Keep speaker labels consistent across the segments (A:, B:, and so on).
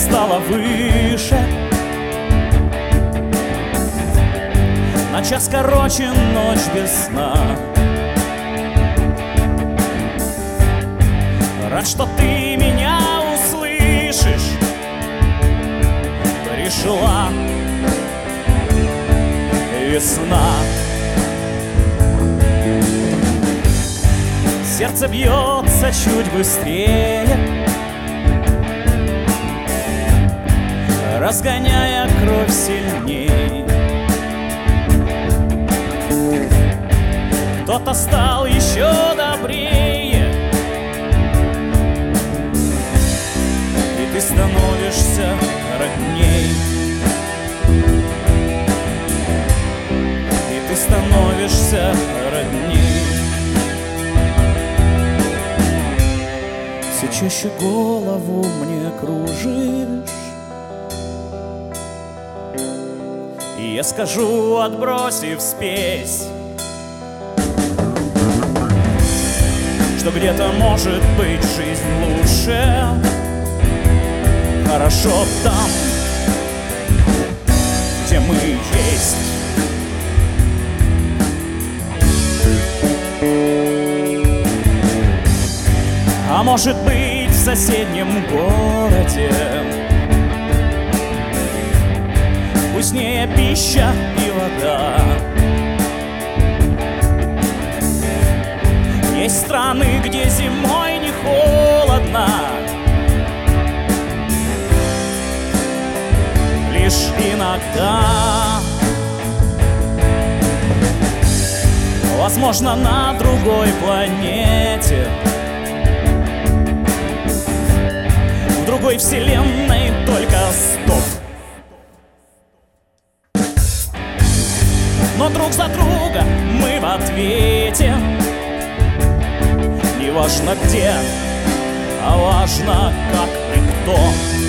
A: стало выше, на час короче ночь без сна. Рад, что ты меня услышишь. Пришла весна. Сердце бьется чуть быстрее, разгоняя кровь сильней. Кто-то стал еще добрее, и ты становишься родней. И ты становишься родней. Все чаще голову мне кружишь, и я скажу, отбросив спесь, что где-то может быть жизнь лучше. Хорошо там, где мы есть. А может быть, в соседнем городе вкуснее пища и вода. Есть страны, где зимой не холодно, лишь иногда. Возможно, на другой планете, в другой вселенной только стоп. Но друг за друга мы в ответе. Не важно где, а важно как и кто.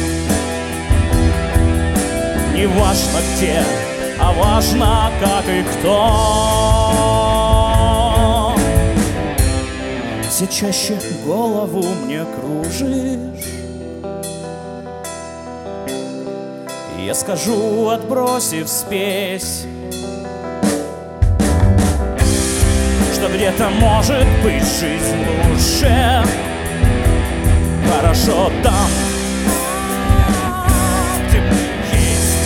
A: Не важно где, а важно как и кто. Все чаще голову мне кружишь, я скажу, отбросив спесь, что где-то может быть жизнь лучше. Хорошо там, где мы есть.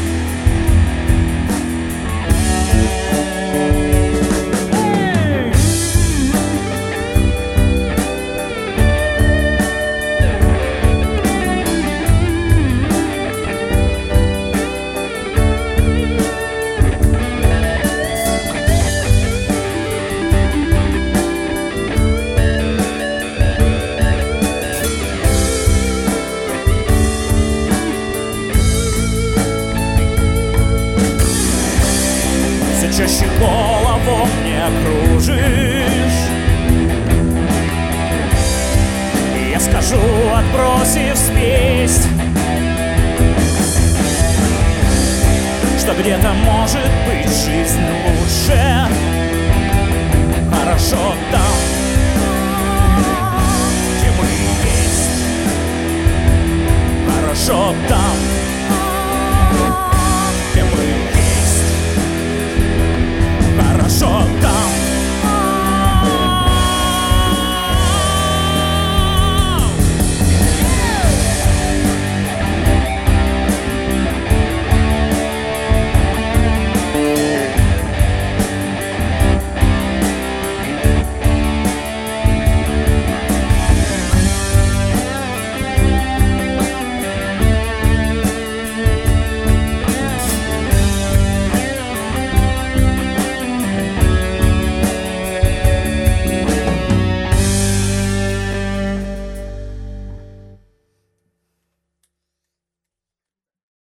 A: Чаще голову мне кружишь, и я скажу, отбросив спесь, что где-то может быть жизнь лучше. Хорошо там, где мы есть. Хорошо там,